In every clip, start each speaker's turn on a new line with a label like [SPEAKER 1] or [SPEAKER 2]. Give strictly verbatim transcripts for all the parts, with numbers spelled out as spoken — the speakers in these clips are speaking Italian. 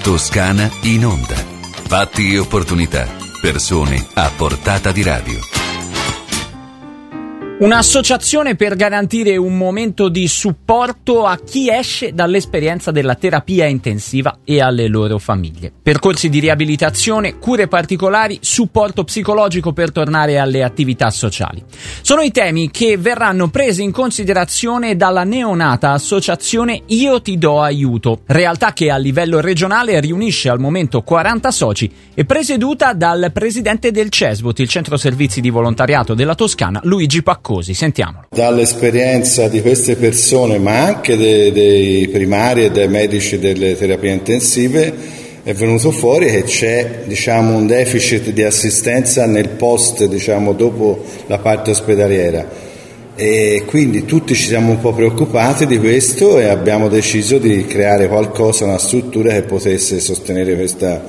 [SPEAKER 1] Toscana in onda. Fatti e opportunità. Persone a portata di radio.
[SPEAKER 2] Un'associazione per garantire un momento di supporto a chi esce dall'esperienza della terapia intensiva e alle loro famiglie. Percorsi di riabilitazione, cure particolari, supporto psicologico per tornare alle attività sociali. Sono i temi che verranno presi in considerazione dalla neonata associazione Io Ti Do Aiuto, realtà che a livello regionale riunisce al momento quaranta soci e presieduta dal presidente del CESVOT, il Centro Servizi di Volontariato della Toscana, Luigi Pacconi. Sentiamolo.
[SPEAKER 3] Dall'esperienza di queste persone, ma anche dei, dei primari e dei medici delle terapie intensive, è venuto fuori che c'è, diciamo, un deficit di assistenza nel post, diciamo, dopo la parte ospedaliera, e quindi tutti ci siamo un po' preoccupati di questo e abbiamo deciso di creare qualcosa, una struttura che potesse sostenere questa,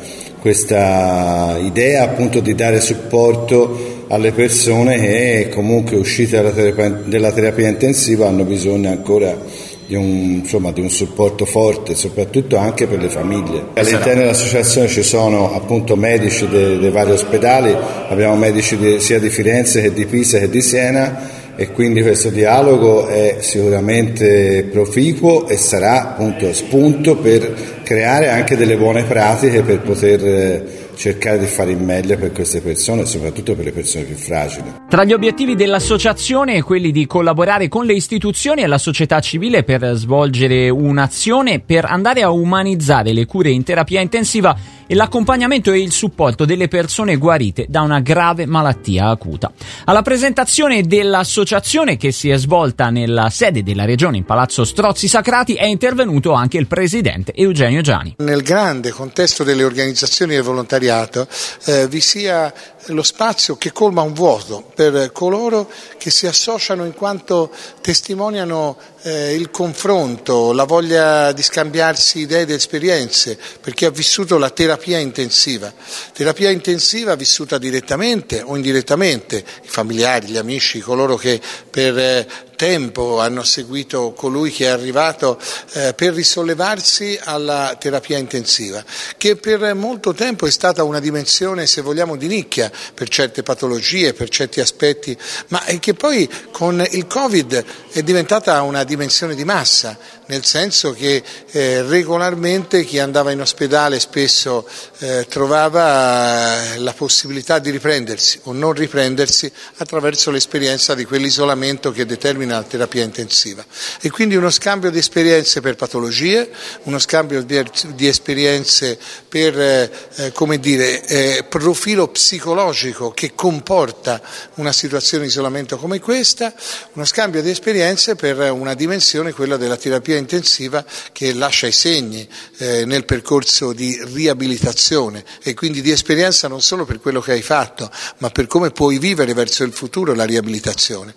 [SPEAKER 3] questa idea, appunto, di dare supporto alle persone che comunque uscite dalla terapia, della terapia intensiva hanno bisogno ancora di un, insomma, di un supporto forte, soprattutto anche per le famiglie. All'interno dell'associazione ci sono appunto medici dei, dei vari ospedali, abbiamo medici di, sia di Firenze che di Pisa che di Siena, e quindi questo dialogo è sicuramente proficuo e sarà appunto spunto per creare anche delle buone pratiche per poter cercare di fare il meglio per queste persone e soprattutto per le persone più fragili.
[SPEAKER 2] Tra gli obiettivi dell'associazione quelli di collaborare con le istituzioni e la società civile per svolgere un'azione per andare a umanizzare le cure in terapia intensiva e l'accompagnamento e il supporto delle persone guarite da una grave malattia acuta. Alla presentazione dell'associazione, che si è svolta nella sede della regione in Palazzo Strozzi Sacrati, è intervenuto anche il presidente Eugenio Giani.
[SPEAKER 4] Nel grande contesto delle organizzazioni del volontariato eh, vi sia lo spazio che colma un vuoto per coloro che si associano in quanto testimoniano eh, il confronto, la voglia di scambiarsi idee ed esperienze, per chi ha vissuto la terapia intensiva. Terapia intensiva vissuta direttamente o indirettamente, i familiari, gli amici, coloro che per eh, tempo hanno seguito colui che è arrivato eh, per risollevarsi alla terapia intensiva, che per molto tempo è stata una dimensione, se vogliamo, di nicchia per certe patologie, per certi aspetti, ma che poi con il Covid è diventata una dimensione di massa, nel senso che eh, regolarmente chi andava in ospedale spesso eh, trovava la possibilità di riprendersi o non riprendersi attraverso l'esperienza di quell'isolamento che determina la terapia intensiva, e quindi uno scambio di esperienze per patologie, uno scambio di, di esperienze per eh, come dire, eh, profilo psicologico che comporta una situazione di isolamento come questa, uno scambio di esperienze per una dimensione, quella della terapia intensiva, che lascia i segni eh, nel percorso di riabilitazione e quindi di esperienza non solo per quello che hai fatto, ma per come puoi vivere verso il futuro la riabilitazione.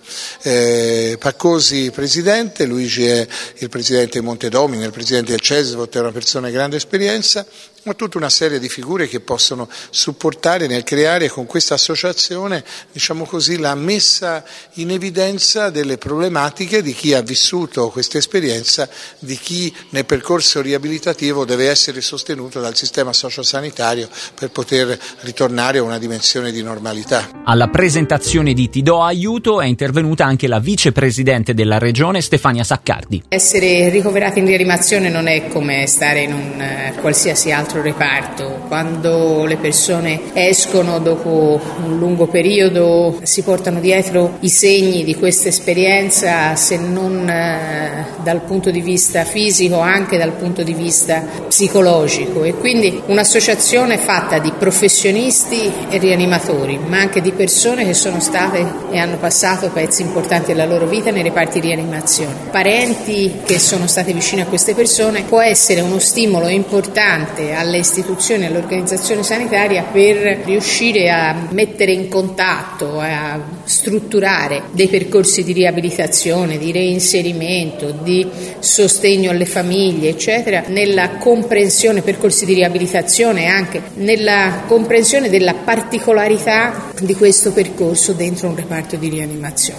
[SPEAKER 4] Eh, Paccosi presidente, Luigi è il presidente di Montedomini, il presidente del CESVOT, è una persona di grande esperienza, ma tutta una serie di figure che possono supportare nel creare con questa associazione, diciamo così, la messa in evidenza delle problematiche di chi ha vissuto questa esperienza, di chi nel percorso riabilitativo deve essere sostenuto dal sistema sociosanitario per poter ritornare a una dimensione di normalità.
[SPEAKER 2] Alla presentazione di Ti Do Aiuto è intervenuta anche la vicepresidente della regione Stefania Saccardi.
[SPEAKER 5] Essere ricoverati in rianimazione non è come stare in un eh, qualsiasi altro reparto. Quando le persone escono dopo un lungo periodo si portano dietro i segni di questa esperienza, se non eh, dal punto di vista fisico, anche dal punto di vista psicologico, e quindi un'associazione fatta di professionisti e rianimatori, ma anche di persone che sono state e hanno passato pezzi importanti della loro vita nei reparti di rianimazione. Parenti che sono state vicine a queste persone può essere uno stimolo importante alle istituzioni e all'organizzazione sanitaria per riuscire a mettere in contatto, a strutturare dei percorsi di riabilitazione, di reinserimento, di sostegno alle famiglie, eccetera, nella comprensione, percorsi di riabilitazione e anche nella comprensione della particolarità di questo percorso dentro un reparto di rianimazione.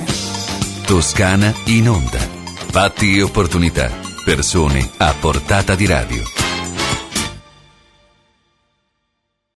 [SPEAKER 1] Toscana in onda. Fatti e opportunità. Persone a portata di radio.